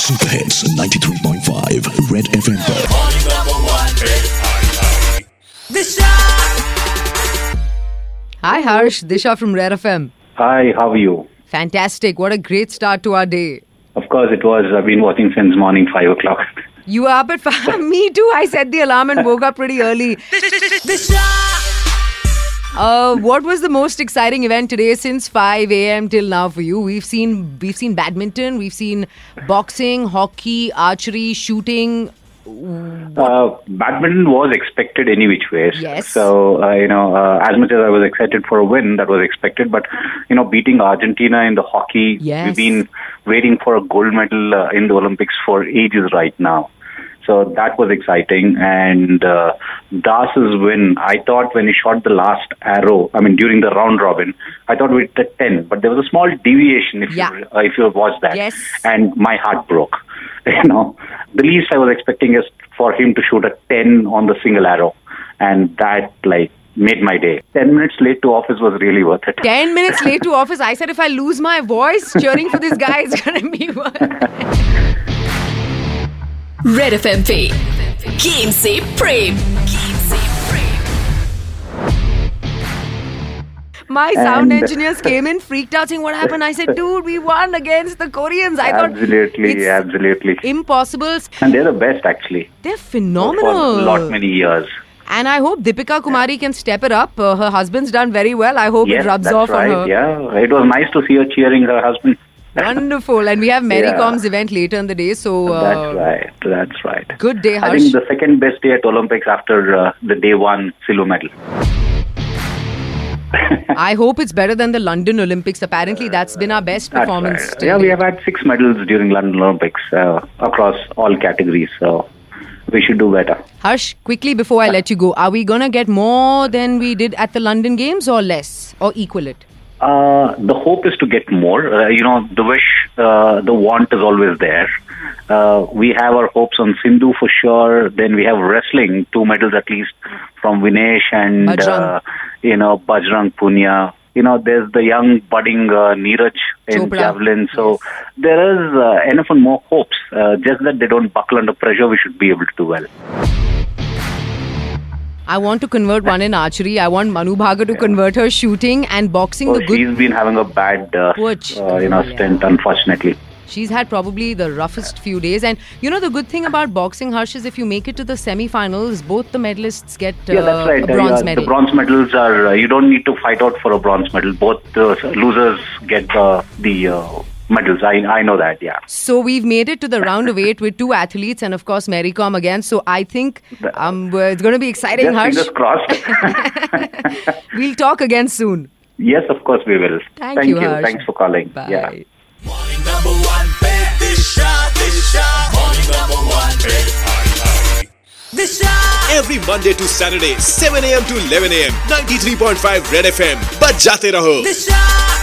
Super Hits 93.5 Red FM पर। Hi Harsh, Disha from Red FM. Hi, how are you? Fantastic. What a great start to our day. Of course it was. I've been watching since morning 5 o'clock. You were up at 5. Me too. I set the alarm and woke up pretty early. What was the most exciting event today since 5 a.m. till now for you? We've seen badminton, we've seen boxing, hockey, archery, shooting. Badminton was expected any which ways. Yes. So, as much as I was excited for a win, that was expected. But, beating Argentina in the hockey, Yes. We've been waiting for a gold medal in the Olympics for ages right now. So that was exciting. And Das's win, I thought when he shot the last arrow, during the round robin, I thought we hit 10. But there was a small deviation if you watched that. Yes. And my heart broke. The least I was expecting is for him to shoot a 10 on the single arrow. And that, made my day. 10 minutes late to office was really worth it. 10 minutes late to office. I said if I lose my voice cheering for this guy, it's going to be worth it. Red FM पे game से प्रेम। My sound engineers came in freaked out saying, what happened? I said, dude, we won against the Koreans. I thought Absolutely. impossible. And they're the best, actually. They're phenomenal. For a lot many years. And I hope Deepika Kumari can step it up. Her husband's done very well. I hope it rubs off on her. Yeah, it was nice to see her cheering her husband. Wonderful. And we have Mary Com's event later in the day. So That's right. Good day, Harsh. I think the second best day at Olympics after the day one silver medal. I hope it's better than the London Olympics. Apparently, that's been our best performance. That's right. Yeah, we have had 6 medals during London Olympics across all categories. So we should do better. Harsh, quickly before I let you go, are we going to get more than we did at the London Games or less or equal it? The hope is to get more. The wish, the want is always there. We have our hopes on Sindhu for sure. Then we have wrestling, 2 medals at least from Vinesh and Bajrang Punia. There's the young budding Neeraj in Chopra. javelin. So there is enough and more hopes. Just that they don't buckle under pressure, we should be able to do well. I want to convert one in archery. I want Manu Bhagar to convert her shooting and boxing. She's been having a bad stint, unfortunately. She's had probably the roughest few days. And the good thing about boxing, Harsh, is if you make it to the semi-finals, both the medalists get that's right. a bronze medal. The bronze medals are, you don't need to fight out for a bronze medal. Both the losers get the medals. I know that, yeah. So we've made it to the round of 8 with 2 athletes and of course Mary Com again. So I think it's going to be exciting, Harsh. Fingers crossed. We'll talk again soon. Yes, of course we will. Thank you, Harsh. Thanks for calling. Bye. Yeah. Morning number 1, Disha. Morning number 1, Disha. Every Monday to Saturday, 7 a.m. to 11 a.m. 93.5 Red FM. बजाते रहो. Disha.